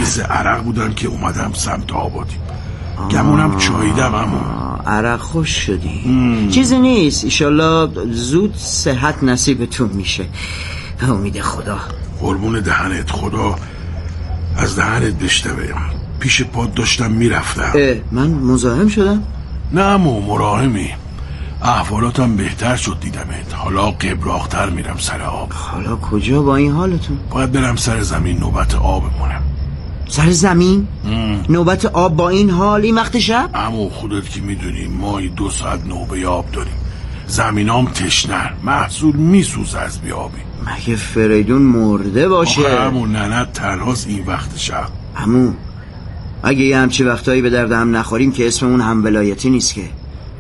ریز عرق بودم که اومدم سمت آبادی. گمونم چاییدم. عمو عرق خوش شدی. چیزی نیست، ایشالله زود صحت نصیبتون میشه. امید خدا. قربون دهنت، خدا از دهنت بشنوه. پیش پاد داشتم میرفتم. من مزاحم شدم؟ نه عمو، مراهمی. احوالاتم بهتر شد دیدمت. حالا قبراقتر میرم سر آب. حالا کجا با این حالتون؟ باید برم سر زمین نوبت آبمونم. سر زمین؟ نوبت آب با این حال این وقت شب؟ عمو خودت که میدونی مایی 2 ساعت نوبه آب داریم. زمینام تشنه، محصول میسوزه از بیابی. مگه فریدون مرده باشه؟ آخه عمو ننت تنهاست این وقت شب. عمو اگه یه همچی وقتایی به درد هم نخوریم که اسممون هم ولایتی نیست که.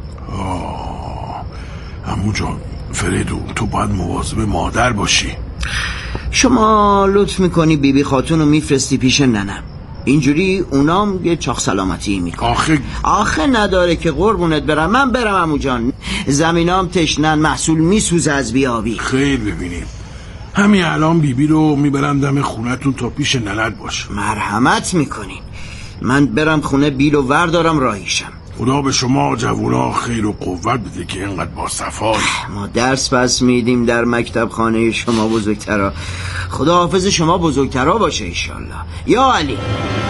عمو جان، فریدون تو باید مواظب مادر باشی. شما لطف میکنی بیبی خاتون رو میفرستی پیش ننم، اینجوری اونام یه چاق سلامتی میکنه. آخه نداره که قربونت برم. من برم عمو جان، زمینام تشنن، محصول میسوزه از بیابی. خیر ببینیم، همین الان بیبی رو میبرم دم خونتون تا پیش ننت باشه. مرحمت میکنین. من برم خونه بیل و وردارم راهیشم. خدا به شما جوونا خیر و قوت بده که اینقدر با صفایی. ما درس پس میدیم در مکتب خانه شما بزرگترا. خدا حافظ شما بزرگترا باشه انشالله. یا علی.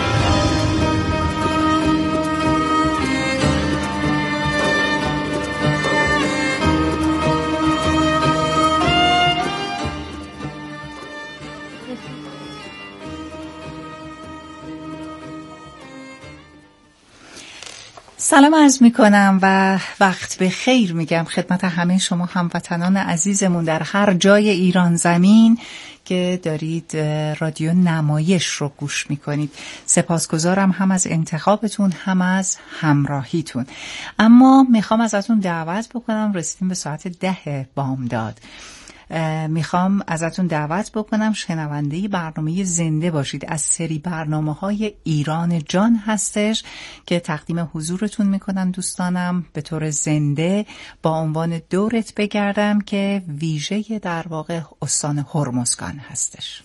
سلام عرض می کنم و وقت به خیر میگم خدمت همه شما هموطنان عزیزمون در هر جای ایران زمین که دارید رادیو نمایش رو گوش می کنید. سپاسگزارم هم از انتخابتون هم از همراهیتون. اما میخوام ازتون دعوت بکنم، رسیدیم به ساعت 10 بامداد. میخوام ازتون دعوت بکنم شنونده برنامه زنده باشید از سری برنامه‌های ایران جان هستش که تقدیم حضورتون میکنم دوستانم به طور زنده با عنوان دورت بگردم که ویژه در واقع استان هرمزگان هستش.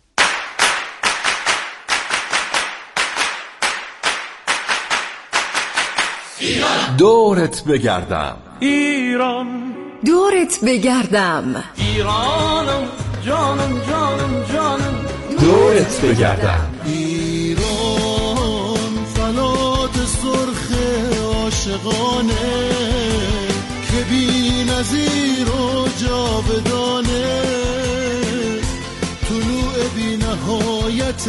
ایران. دورت بگردم ایران، دورت بگردم ایرانم، جانم جانم جانم، دورت بگردم ایران، فلات سرخ عاشقانه که بی نظیر و جاودانه، طلوع بی نهایت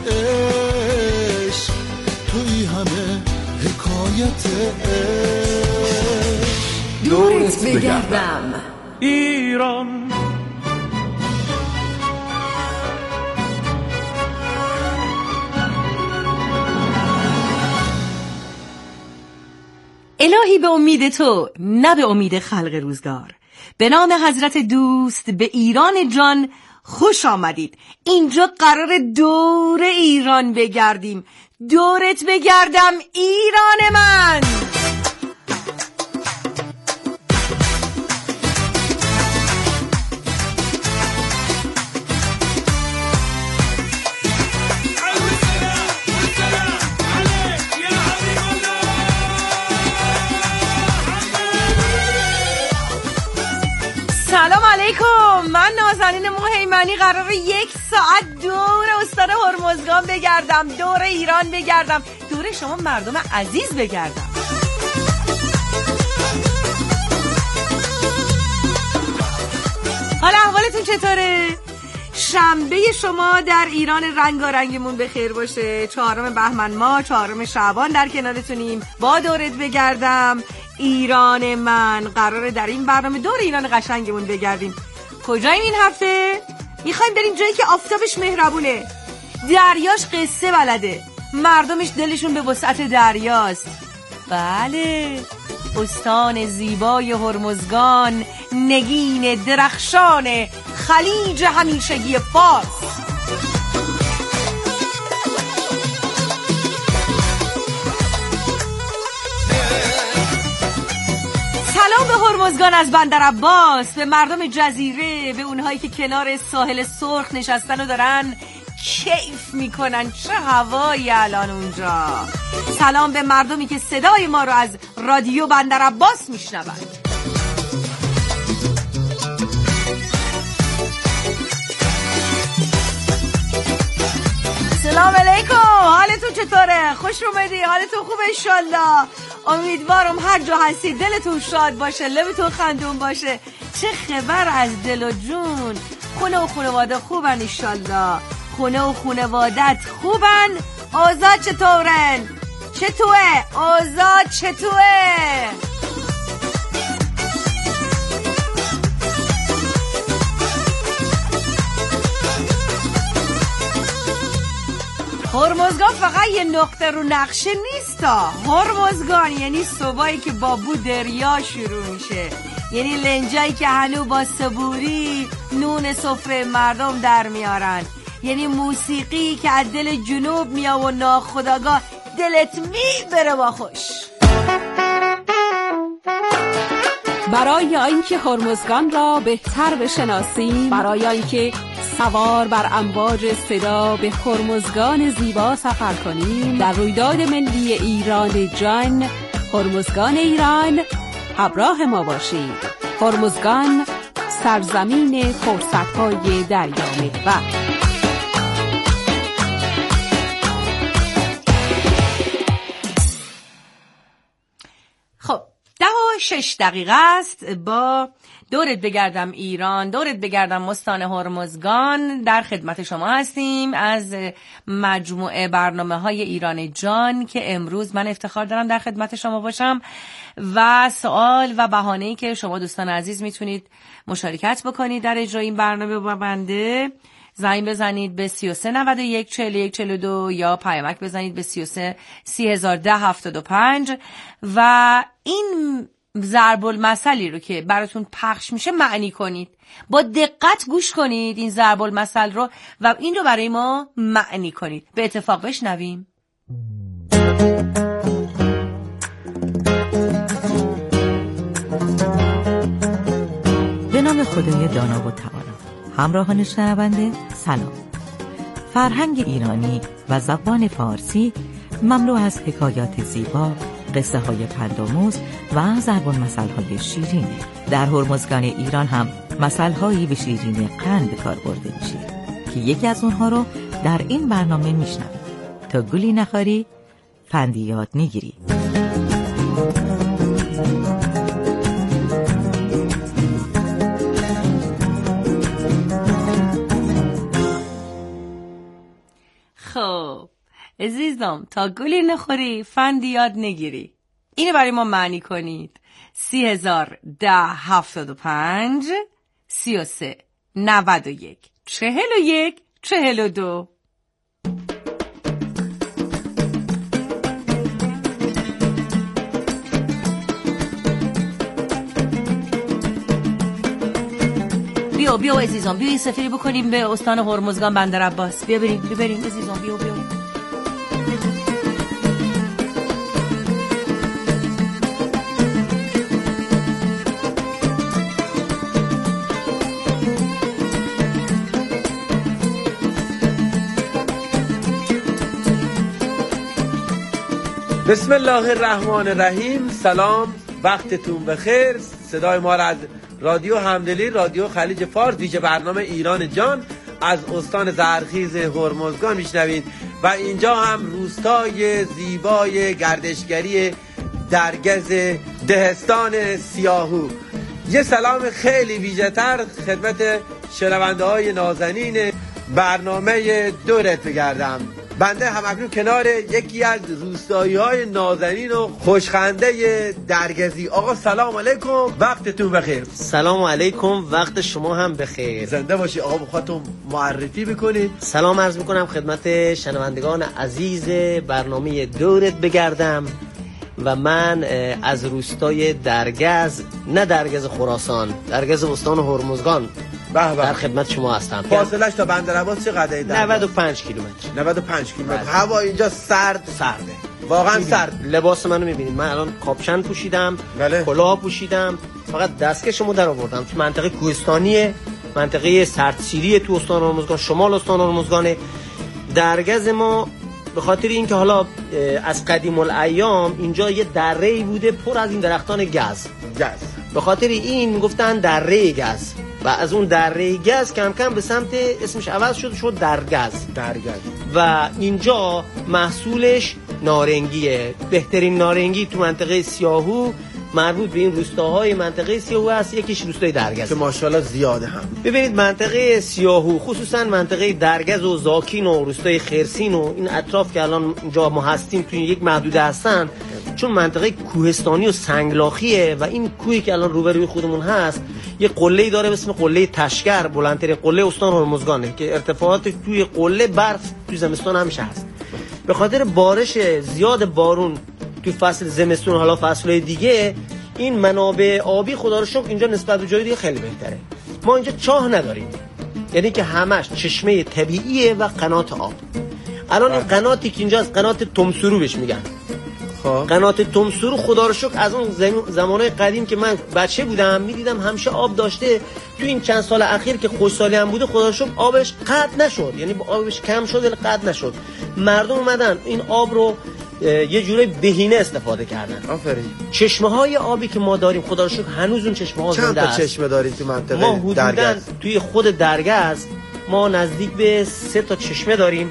عشق، توی همه حکایت عشق. دورت بگردم ایران. الهی به امید تو، نه به امید خلق روزگار. به نام حضرت دوست به ایران جان خوش آمدید. اینجا قرار دور ایران بگردیم. دورت بگردم ایران من. سلام علیکم، من نازنین مهیمنی قراره 1 ساعت دور استان هرمزگان بگردم، دور ایران بگردم، دور شما مردم عزیز بگردم. حالا احوالتون چطوره؟ شنبه شما در ایران رنگارنگمون بخیر باشه. 4 بهمن ماه، 4 شعبان در کنارتونیم با دورت بگردم ایران من. قراره در این برنامه دور ایران قشنگمون بگردیم. کجاییم این هفته؟ میخوایم بریم جایی که آفتابش مهربونه، دریاش قصه بلده، مردمش دلشون به وسعت دریاست. بله، استان زیبای هرمزگان، نگین درخشان خلیج همیشگی فارس. سلام به هرمزگان از بندر عباس، به مردم جزیره، به اونهایی که کنار ساحل سرخ نشستن و دارن کیف میکنن. چه هوایی الان اونجا. سلام به مردمی که صدای ما رو از رادیو بندر عباس میشنوند. سلام علیکم، حالتون چطوره؟ خوش اومدی؟ حالتون خوبه انشالله؟ امیدوارم هر جا هستی دلتون شاد باشه، لبتون خندون باشه. چه خبر از دل و جون؟ خونه و خانواده خوبن انشالله؟ خونه و خانوادت خوبن؟ اوضاع چطورن؟ چطوره؟ اوضاع چطوره؟ هرمزگان فقط یه نقطه رو نقشه نیستا. هرمزگان یعنی صبحایی که با بو دریا شروع میشه، یعنی لنجایی که هنو با صبوری نون سفره مردم در میارن، یعنی موسیقی که از دل جنوب میاد و ناخودآگاه دلت میبره با خوش. برای اینکه هرمزگان را بهتر بشناسیم، برای اینکه سوار بر امواج صدا به هرمزگان زیبا سفر کنیم، در رویداد ملی ایران جان، هرمزگان ایران، همراه ما باشید. هرمزگان، سرزمین فرصت‌های دریا محور. خب 10:06 است. با دورت بگردم ایران، دورت بگردم مستان هرمزگان در خدمت شما هستیم از مجموعه برنامه‌های ایران جان که امروز من افتخار دارم در خدمت شما باشم و سوال و بهانه‌ای که شما دوستان عزیز میتونید مشارکت بکنید در اجرای این برنامه با بنده، زنگ بزنید به 3391 41 42 یا پیامک بزنید به 33 301075 و این ضرب المثلی رو که براتون پخش میشه معنی کنید. با دقت گوش کنید این ضرب المثل رو و این رو برای ما معنی کنید. به اتفاق بشنویم. به نام خدای دانا و توانا. همراهان شنونده سلام. فرهنگ ایرانی و زبان فارسی مملو از حکایات زیبا، قصه های پندآموز و ضرب المثل‌های شیرینه. در هرمزگان ایران هم مثل‌هایی به شیرینی قند به کار برده میشه که یکی از اونها رو در این برنامه میشنوید. تا گولی نخوری فندی یاد میگیری. خب عزیزم، تا گلی نخوری فندی یاد نگیری. اینو برای ما معنی کنید. 301075 33 91 41 42. بیا عزیزم، بیا سفری بکنیم به استان هرمزگان بندر عباس. بیا بریم عزیزم، بیا. بسم الله الرحمن الرحیم. سلام، وقتتون بخیر. صدای ما را از رادیو همدلی، رادیو خلیج فارس، ویژه برنامه ایران جان از استان زرخیز هرمزگان میشنوید و اینجا هم روستای زیبای گردشگری درگز دهستان سیاهو. یه سلام خیلی ویژه‌تر خدمت شنونده های نازنین برنامه دورت بگردم. بنده همکنون کنار یکی از روستایی های نازنین و خوشخنده درگزی. آقا سلام علیکم، وقتتون بخیر. سلام علیکم، وقت شما هم بخیر. زنده باشی. آقا بخواهتون معرفی بکنید. سلام عرض میکنم خدمت شنوندگان عزیز برنامه دورت بگردم و من از روستای درگز، نه درگز خراسان، درگز استان هرمزگان در خدمت شما هستم. فاصلش تا بندر عباس چقدره؟ 95 کیلومتر. 95 کیلومتر. هوا اینجا سرده. واقعا سرد. لباس منو میبینید، من الان کاپشن پوشیدم، کلاه پوشیدم، فقط دستکشمو در آوردم. تو منطقه کوهستانیه، منطقه سردسیری تو استان هرمزگان، شمال استان هرمزگانه. درگز ما به خاطر اینکه حالا از قدیم الایام اینجا یه دره‌ای بوده پر از این درختان گز، به خاطر این گفتن دره گز و از اون دره گز کم کم به سمت اسمش عوض شد درگز. و اینجا محصولش نارنگیه. بهترین نارنگی تو منطقه سیاهو مربوط به این روستاهای منطقه سیاهو هست، یکیش روستای درگز که ماشاءالله زیاده هم. ببینید منطقه سیاهو خصوصا منطقه درگز و زاکین و روستای خرسین و این اطراف که الان اینجا ما هستیم توی یک محدوده هستن، چون منطقه کوهستانی و سنگلاخیه و این کوهی که الان روبروی خودمون هست یه قله‌ای داره به اسم قله تشگر، بلندترین قله استان هرمزگانه که ارتفاعات توی قله برف توی زمستان همیشه هست. به خاطر بارش زیاد بارون توی فصل زمستون، حالا فصل‌های دیگه، این منابع آبی خدا رو شکر اینجا نسبت به جای دیگه خیلی بهتره. ما اینجا چاه نداریم، یعنی که همش چشمه طبیعیه و قنات آب. الان این قناتی که اینجا از قنات تمسرو بهش میگن. قنات تمسرو خدا رو شکر از اون زمانهای قدیم که من بچه بودم میدیدم همیشه آب داشته. تو این چند سال اخیر که خوشسالی هم بوده خدا رو شکر آبش قطع نشد، یعنی آبش کم شد ولی قطع نشد. مردم اومدن این آب رو یه جوری بهینه استفاده کردن. آفرین. چشمه‌های آبی که ما داریم خدا رو شکر هنوز اون چشمه‌ها زنده است. چند تا چشمه داریم تو منطقه ما حدوداً توی خود درگز ما نزدیک به 3 تا چشمه داریم.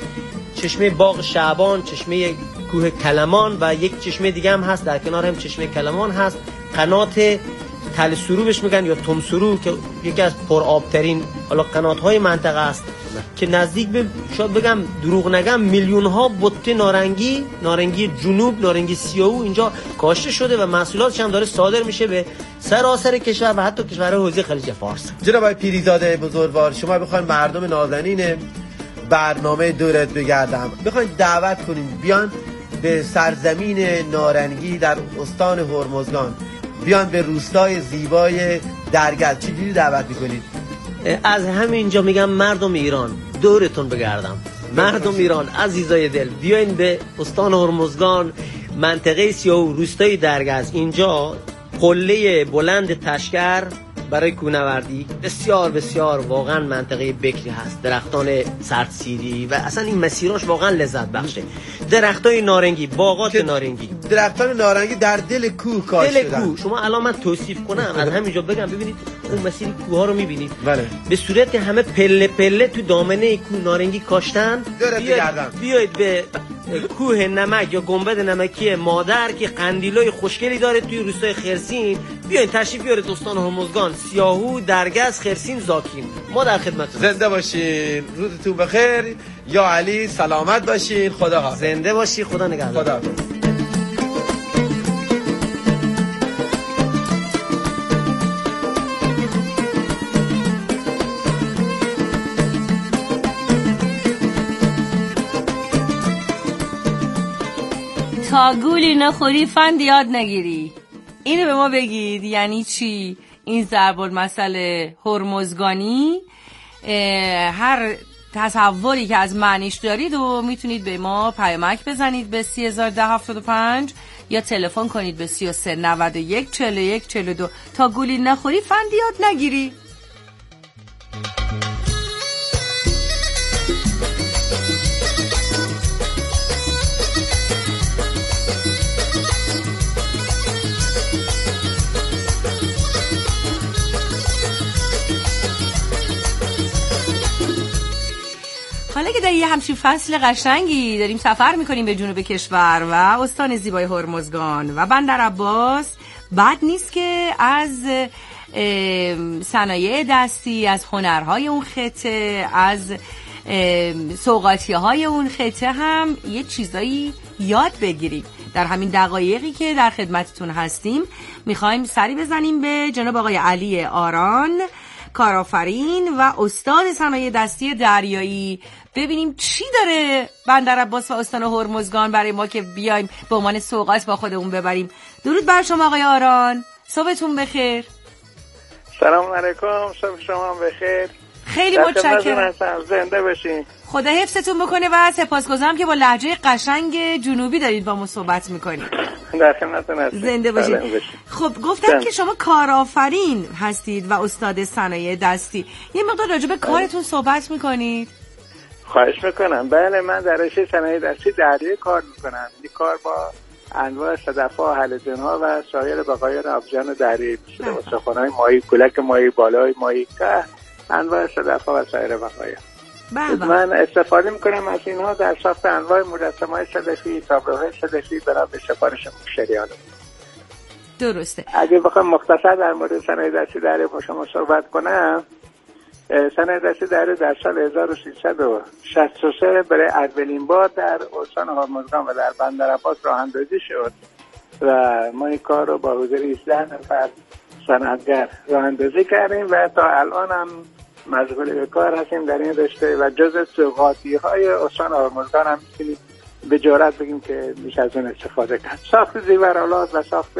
چشمه باغ شعبان، چشمه کوه کلمان و یک چشمه دیگه هم هست در کنار هم چشمه کلمان هست، قنات تل سرو بهش میگن یا تم سرو که یکی از پرآبترین حالا قنات‌های منطقه است که نزدیک به شاید بگم دروغ نگم میلیون ها بته نارنگی جنوب، نارنگی سیاهو اینجا کاشته شده و محصولاتش هم داره صادر میشه به سراسر کشور و حتی کشورهای حوزه خلیج فارس. جناب آقای پیریزاده بزرگوار، شما بخواید مردم نازنین برنامه دورت بگردم بخواید دعوت کنیم بیان به سرزمین نارنگی در استان هرمزگان، بیان به روستای زیبای درگز، چجوری دعوت میکنید؟ از همینجا میگم مردم ایران دورتون بگردم، مردم ایران عزیزای دل بیاین به استان هرمزگان، منطقه سیاهو، روستای درگز. اینجا قله بلند تشگر برای کوهنوردی بسیار بسیار واقعا منطقه بکری هست، درختان سردسیری و اصلا این مسیراش واقعا لذت بخشه. درختای نارنگی، باغات نارنگی، درختان نارنگی در دل کوه کاشته شدن. دل کوه. شما الان من توصیف کنم از همینجا بگم ببینید اون مسیر کوه ها رو میبینید. بله. به صورت همه پله پله تو دامنه کوه نارنگی کاشتن. بیاید به کوه نمک یا گنبد نمکی مادر که قندیلای خوشگلی داره توی روستای خرسین، بیاین تشریف بیارید استان هرمزگان، سیاهو، درگز، خرسین، زاکین. ما در خدمتتون. زنده باشین، روزتون بخیر. یا علی سلامت باشین. خدا حافظ. زنده باشی، خدا نگهدار. خدا. تا گولی نخوری فند یاد نگیری. اینو به ما بگید یعنی چی این ضرب المثل هرمزگانی؟ هر تصوری که از معنیش دارید و میتونید به ما پیامک بزنید به 301075 یا تلفن کنید به 3391 41 42. تا گولی نخوری فند یاد نگیری. حالا که در یه همچین فصل قشنگی داریم سفر میکنیم به جنوب کشور و استان زیبای هرمزگان و بندر عباس، بد نیست که از صنایع دستی، از هنرهای اون خطه، از سوغاتی‌های اون خطه هم یه چیزایی یاد بگیریم. در همین دقایقی که در خدمتتون هستیم میخوایم سری بزنیم به جناب آقای علی آران، کارآفرین و استاد صنایع دستی دریایی، ببینیم چی داره بندر عباس و استان هرمزگان برای ما که بیایم به عنوان سوغات با خودمون ببریم. درود بر شما آقای آران، صبحتون بخیر. سلام علیکم، صبح شما بخیر. خیلی متشکرم، زنده باشین. خدا حفظتون بکنه و سپاسگزارم که با لهجه قشنگ جنوبی دارید با ما صحبت میکنید. در خدمتتون هستم. زنده باشید. خب گفتم که شما کارآفرین هستید و استاد صنایع دستی، یه مقدار راجع به کارتون صحبت میکنید؟ خواهش میکنم. بله، من در رشته صنایع دستی دریایی کار میکنم. این کار با انواع صدف‌ها، هالوجن‌ها و سایر بقایای آبجان دریایی شده، استخوان‌های ماهی، کلک ماهی، بالای ماهی، که انواع صدف‌ها و سایر بقایا. من استفاده میکنم از اینها در ساخت انواع مجسمه‌های صدفی، تابلوهای صدفی برای سفارش مشتریان. درسته. اگه بخوام مختصر در مورد صنایع دستی دریایی با شما صحبت کنم، صنایع دستی دریایی در سال 1363 برای اولین بار در استان هرمزگان و در بندرعباس راه اندازی شد و ما این کار رو با حضور 18 نفر صنعتگر راه اندازی کردیم و تا الان هم مشغول به کار هستیم در این رشته و جزء سوغاتی-های استان هرمزگان هم می‌تونیم به جرئت بگیم که میشه از اون استفاده کرد. ساخت زیورآلات و ساخت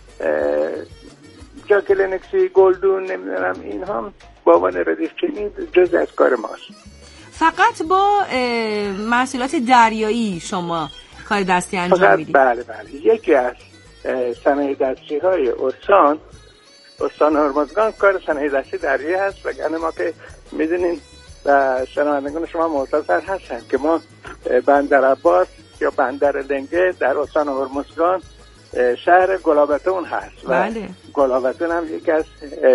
جاکلینکسی، گلدون، نمیدونم این هم با عنوان ردیفچینی جزء از کار ماست. فقط با محصولات دریایی شما کار دستی انجام میدید؟ بله. یکی از صنایع دستی های استان هرمزگان کار صنایع دستی دریایی هست. وگرنه ما که میدونین و شنوندگان شما مختصر هستن که ما بندرعباس یا بندر لنگه در استان هرمزگان شهر گلابتون هست و گلابتون هم یکی از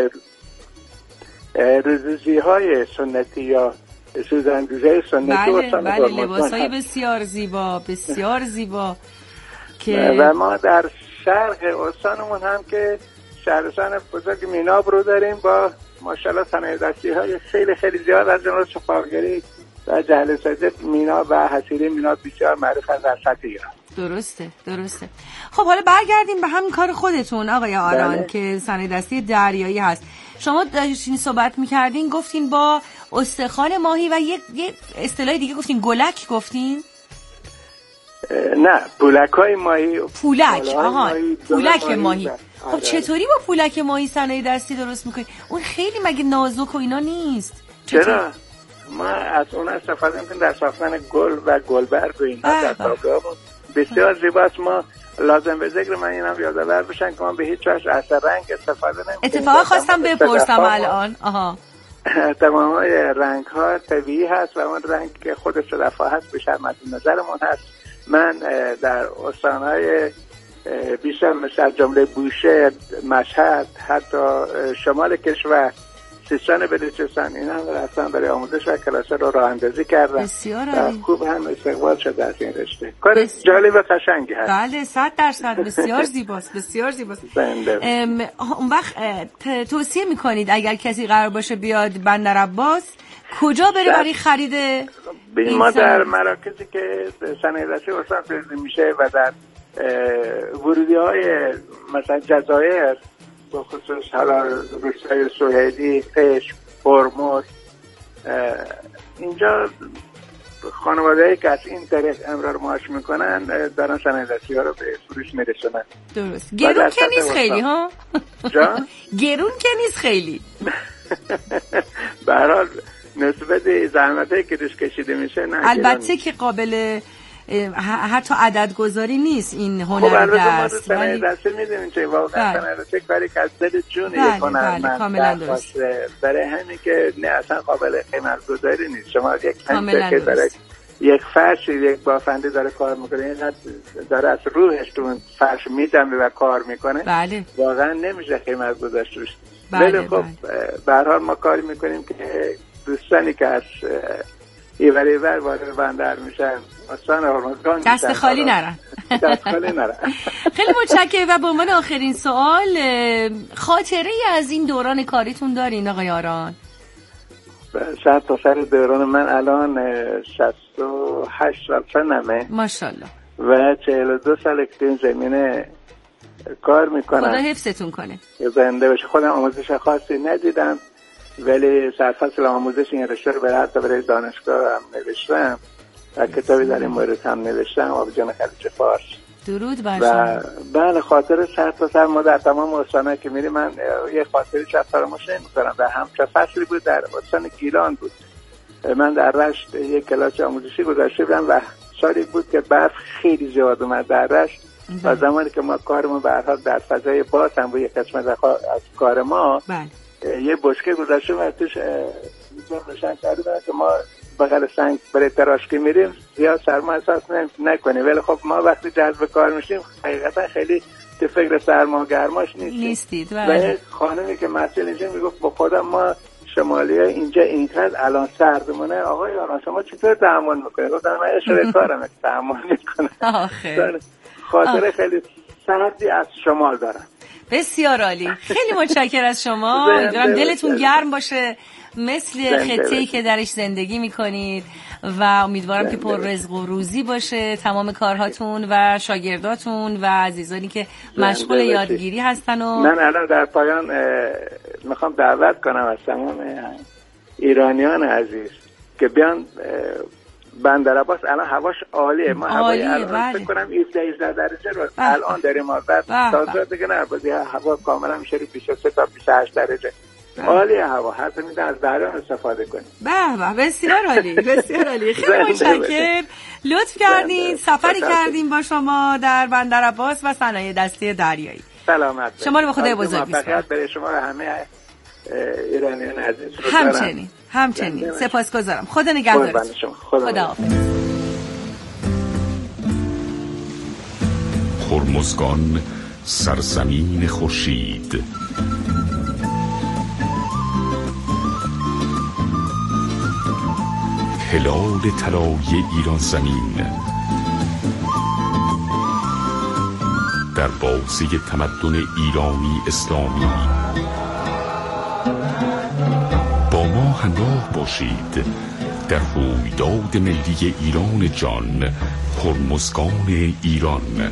روزی های سنتی یا سوزندوزهای سنتی استان هرمزگان لباسهای بسیار زیبا که و ما در شرق استانمون هم که شهرستان بزرگ میناب رو داریم با ماشاءالله صنایع دستی های خیلی خیلی زیاد از جمله سفالگری و جهل‌سازی میناب و حصیری میناب بسیار معروف از در سطح ایران. درسته. خب حالا برگردیم به همین کار خودتون آقای آران که صنایع دستی دریایی هست. شما داشتین صحبت می‌کردین، گفتین با استخوان ماهی و یه اصطلاح دیگه گفتین گلک گفتین؟ نه، پولک‌های ماهی. پولک ماهی. خب چطوری با پولک ماهی صنایع دستی درست می‌کنید؟ اون خیلی مگه نازک و اینا نیست؟ چرا؟ ما از اون استفاده می‌کنیم در ساختن گل و گلبرگ و اینا در تابلوها. بسیار زیباست. ما لازم به ذکر من اینم یادآور بشن که ما به هیچ وجه از رنگ استفاده نمی‌کنیم. اتفاقا خواستم بپرسم الان. تمام رنگ ها طبیعی هست و اون رنگ که خود صدف‌ها هست به شرمت نظرمون هست. من در استان‌های بیشتر مثل جمله بوشهر، مشهد، حتی شمال کشور، سیستان، بلوچستان اینا هم رفتن برای آموزش و کلاس رو راه اندازی کردن. بسیار عالی. خوب هم استقبال شده از این رشته. کار جالب و قشنگی هست. بله 100% بسیار زیباست. اون وقت توصیه میکنید اگر کسی قرار باشه بیاد بندرعباس کجا بره برای خرید؟ ما در مراکزی که صنایع دستی استان تولید میشه و در ورودی‌های مثلا جزایر با خصوص حالا روستای سوهیلی، قشم، هرمز، اینجا خانواده‌ای که از این طریق امرار معاش میکنن دارن صنایع دستی ها رو به فروش میرسونن. درست. گرون که نیست خیلی ها؟ جان؟ گرون که نیست خیلی. به هر حال نسبت زحمتایی که روش کشیده میشه نه. البته که قابل حتی عدد گذاری نیست این هنر دست. خب صنایع دستی میدونین چه واقعا صنایع دستی کاری که از دل جون یک هنرمند برای همین که نه اصلا قابل قیمت گذاری نیست. شما یک هنر که داره یک فرش یک بافنده داره کار میکنه، اینقدر داره از روحش تو اون فرش میدمه و کار میکنه، واقعا نمیشه قیمت گذاشت روش. ولی خب به هر حال ما کاری میکنیم که دوستانی که از ایور وارد بندر میشن استان هرمزگان دست خالی نرن. خیلی متشکرم. و به عنوان آخرین سوال، خاطره از این دوران کاریتون دارین آقای آران؟ شاید تا سر دوران من الان 68 سال سنمه ماشاءالله و 42 سال که این زمینه کار میکنم. خدا حفظتون کنه. زنده بشه. خودم آموزش خاصی ندیدم ولی سرفصل آموزش این رشته رو برای دانشگاه هم نوشتم و کتابی در این مورد هم نوشتم، آبجان خلیج فارس. درود بر شما. بله خاطر سر تا سر ما در تمام استان‌ها که میریم من یه خاطری چه فراموش نمی‌کنم. و هم چه فصلی بود در استان گیلان بود. من در رشت یک کلاس آموزشی گذاشته بودم و سالی بود که برف خیلی زیاد اومد در رشت و زمانی که ما کارمون به هر حال در فضای باز هم بود، یک قسمت از کار ما یه بشکه گذاشته و توش روشن کرده بودن که ما بغل سنگ برای تراشکی میریم زیاد سرما احساس نکنیم، ولی خب ما وقتی جذب کار میشیم حقیقتا خیلی تو فکر سرما گرماش نیستید. و خانمی که مسئول اینجا میگفت با خودم ما شمالی ها اینجا اینقدر الان سردمونه، آقای آران شما چطور تحمل میکنید؟ گفتم من اشاره کارم تحمل میکنم. خاطره خیلی سردی از شمال دارم. بسیار عالی، خیلی متشکرم از شما. امیدوارم دلتون گرم باشه مثل خطه‌ای که درش زندگی میکنید و امیدوارم که پر رزق و روزی باشه تمام کارهاتون و شاگرداتون و عزیزانی که مشغول یادگیری هستن. و من الان در پایان میخوام دعوت کنم از تمام ایرانیان عزیز که بیان بندر عباس. الان هواش عالیه، ما هوای الان فکر کنم 17 درجه رو الان داریم، ما بعد تازه دیگه نه بازی هوا کاملا میشه پیش 3 تا پیش 8 درجه. عالیه هوا، حتی میتونید از دریا استفاده کنید. به به، بسیار عالی، بسیار عالی. خیلی متشکرم، لطف کردین، سفری کردیم با شما در بندر عباس و صنایع دستی دریایی. سلامت شما رو به خدای بزرگ میسپارم. برای شما و همه ایرانیان عزیز. همچنین سپاسگزارم. خدا نگهدارتون. خدا حافظ. هرمزگان سرزمین خورشید، هلال طلایی ایران زمین، در بازه تمدن ایرانی اسلامی. با ما همراه باشید در رویداد ملی ایران جان، هرمزگان ایران.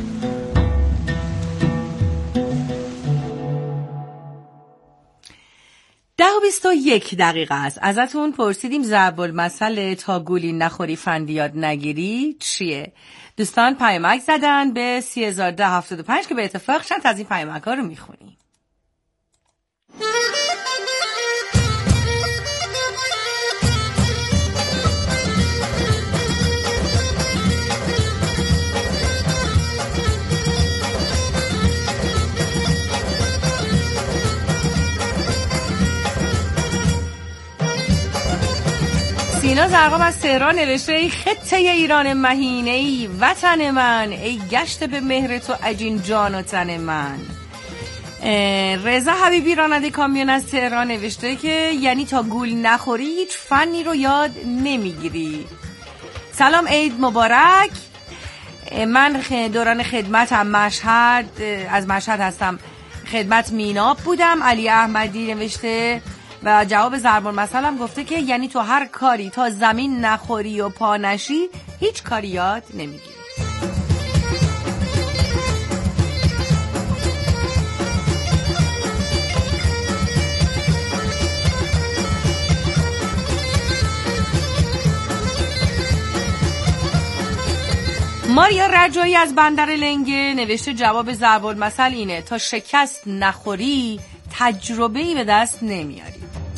ده و 21 دقیقه است. ازتون پرسیدیم ضرب المثل تا گولی نخوری فندیاد نگیری چیه؟ دوستان پیامک زدن به 301075 که به اتفاق چند از این پیامک ها رو میخونیم. سینا زرقام از تهران نوشته ای خطه ایران مهین، ای وطن من، ای گشت به مهر تو عجین جان و تن من. رضا حبیبی راننده کامیون از تهران نوشته که یعنی تا گول نخوری هیچ فنی رو یاد نمیگیری. سلام، عید مبارک. من دوران خدمتم مشهد، از مشهد هستم، خدمت میناب بودم. علی احمدی نوشته و جواب ضرب المثل هم گفته که یعنی تو هر کاری تا زمین نخوری و پا نشی هیچ کاری یاد نمیگیری. ماریا رجایی از بندر لنگه نوشته جواب ضرب المثل اینه تا شکست نخوری تجربه‌ای به دست نمیاری.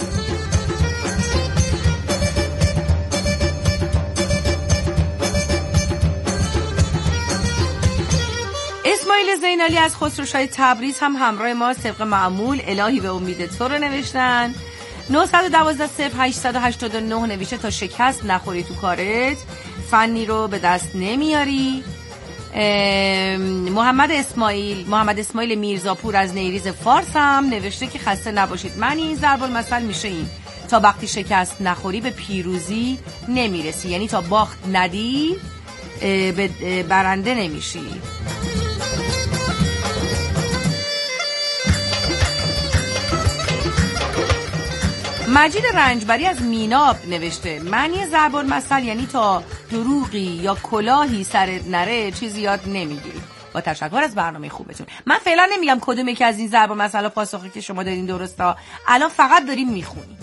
اسماعیل زینالی از خسروشاه تبریز هم همراه ما طبق معمول. الهی به امید تو رو نوشتن. 912-0889 نوشته تا شکست نخوری تو کارت فنی رو به دست نمیاری. محمد اسماعیل میرزاپور از نیریز فارس هم نوشته که خسته نباشید، معنی ضرب المثل میشه این تا وقتی شکست نخوری به پیروزی نمیرسی، یعنی تا باخت ندی به برنده نمیشی. مجید رنجبری از میناب نوشته معنی ضرب المثل یعنی تا دروغی یا کلاهی سرت نره چیزی یاد نمیگیری. با تشکر از برنامه خوبتون. من فعلا نمیگم کدوم یکی از این ضرب المثل پاسخی که شما دارین درسته، الان فقط داریم میخونیم.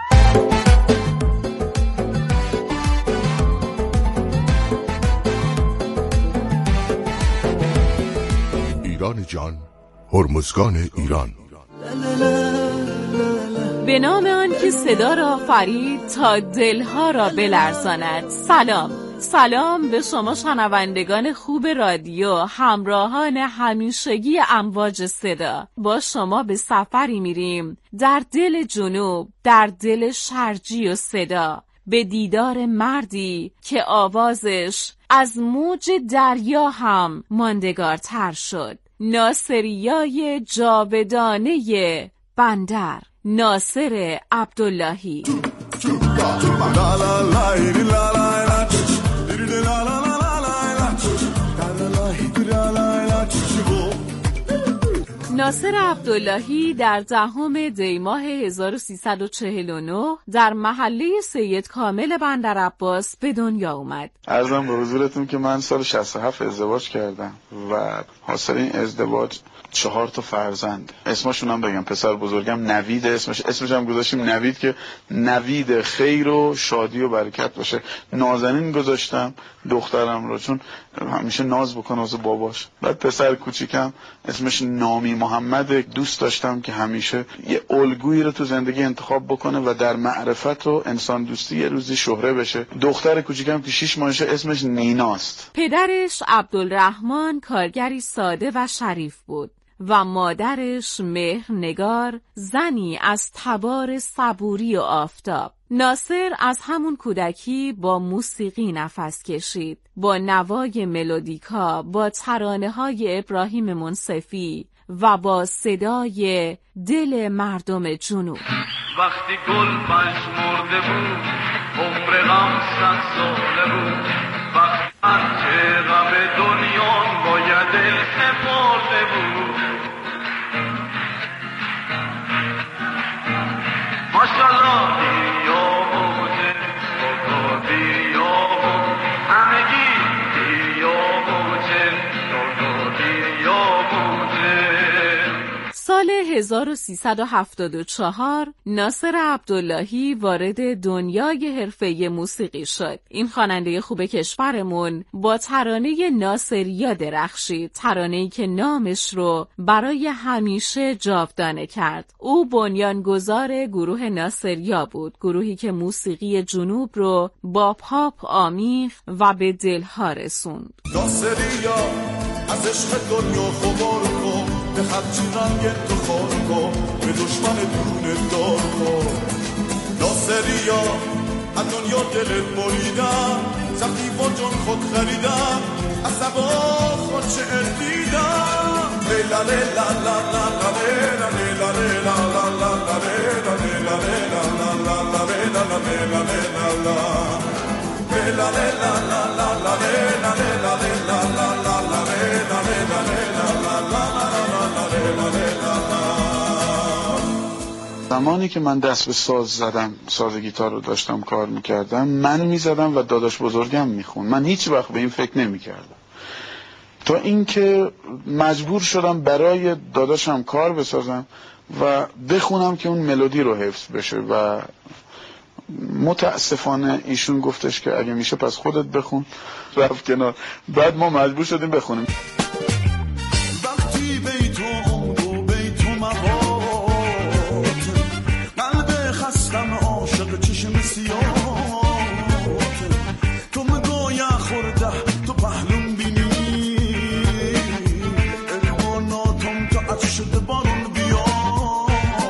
ایران جان، هرمزگان ایران. به نام آن که صدا را فرید تا دلها را بلرزاند. سلام به شما شنوندگان خوب رادیو، همراهان همیشگی امواج صدا. با شما به سفری میریم در دل جنوب، در دل شرجی و صدا. به دیدار مردی که آوازش از موج دریا هم ماندگارتر شد. ناصریای جاودانه بندر، ناصر عبداللهی. ناصر عبداللهی در 10 دی ماه 1349 در محله سید کامل بندر عباس به دنیا اومد. عرضم به حضورتون که من سال 67 ازدواج کردم و حاصل این ازدواج 4 فرزند. اسمشون هم بگم، پسر بزرگم نوید، اسمش هم گذاشتیم نوید که نوید خیر و شادی و برکت باشه. نازنین گذاشتم دخترم رو چون همیشه ناز بکنه واسه باباش. بعد پسر کوچیکم اسمش نامی محمد، دوست داشتم که همیشه یه الگویی رو تو زندگی انتخاب بکنه و در معرفت و انسان دوستی یه روزی شهره بشه. دختر کوچیکم که 6 ماهشه اسمش نیناست. پدرش عبدالرحمن کارگری ساده و شریف بود و مادرش مهرنگار، زنی از تبار صبوری و آفتاب. ناصر از همون کودکی با موسیقی نفس کشید، با نوای ملودیکا، با ترانه‌های ابراهیم منصفی و با صدای دل مردم جنوب. وقتی گل پژمرده بود عمر غم 100 ساله بود، وقتی که غم دنیا باید دل سپرده بود. ماشالله یا موجه بگادی یا همگی یا موجه بگادی یا موجه. سال 1374 ناصر عبداللهی وارد دنیای حرفه‌ای موسیقی شد. این خواننده خوب کشورمون با ترانه ناصریا درخشید، ترانه‌ای که نامش رو برای همیشه جاودانه کرد. او بنیانگذار گروه ناصریا بود، گروهی که موسیقی جنوب رو با پاپ آمیخت و به دلها رسوند. ناصریا از عشق دنیا خبر کن، به خرچی رنگ تو خور کن، به دشمن دونه دار کن. ناصریا از دنیا دلت بریدم، سختی با جان خود خریدم، از سبا خود شعر دیدم. لیلا لیلا لا لا لا لیلا لیلا لیلا لا لا لا لیلا لیلا لیلا لا لا لا لیلا لیلا لیلا لا لیلا لیلا لا لا لا لیلا لیلا لیلا لا لا لا لیلا لیلا لیلا لا لا لا لیلا لیلا. زمانی که من دست به ساز زدم، ساز گیتار رو داشتم کار میکردم، من میزدم و داداش بزرگم میخون. من هیچ وقت به این فکر نمیکردم تا اینکه مجبور شدم برای داداشم کار بسازم و بخونم که اون ملودی رو حفظ بشه و متاسفانه ایشون گفتش که اگه میشه پس خودت بخون، رفت کنار. بعد ما مجبور شدیم بخونیم. وقتی بیتو عمدو بیتو مباد، قلب خستم عاشق چشم سیاه، تو مگوی خورده تو پهلوم بینی، ارماناتم تا عطش شده بارون بیاد،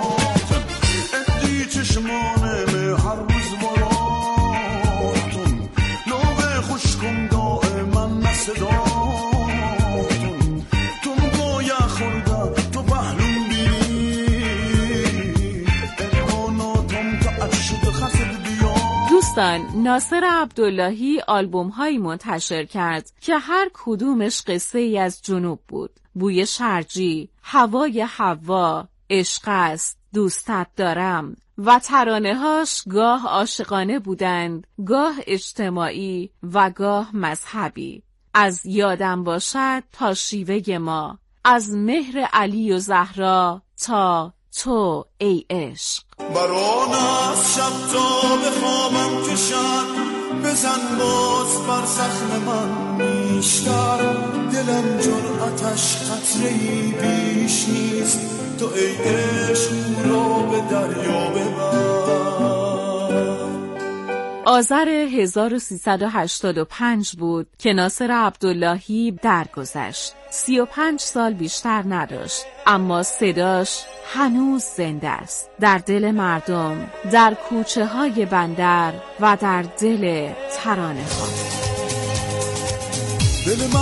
ادی چشمانه به هر روز براتون، لوه خوشکم دائما نصداتون، تو مگوی خورده تو پهلوم بینی، ارماناتم تا عطش شده خسد بیاد. دوستان، ناصر عبداللهی آلبوم‌هایی منتشر کرد که هر کدومش قصه ای از جنوب بود. بوی شرجی، هوای حوا، عشق است، دوستت دارم و ترانه‌هاش گاه عاشقانه بودند، گاه اجتماعی و گاه مذهبی. از یادم باشد تا شیوه ما، از مهر علی و زهرا تا تو ای عشق. بران از شب تا به خوابم کشد، بزن باز بر زخم من بیشتر، دلم جرأتش قطره‌ای بیش نیست، تو ای عشق را به دریا ببر. آذر 1385 بود که ناصر عبداللهی درگذشت. 35 سال بیشتر نداشت، اما صداش هنوز زنده است، در دل مردم، در کوچه های بندر و در دل ترانه ها.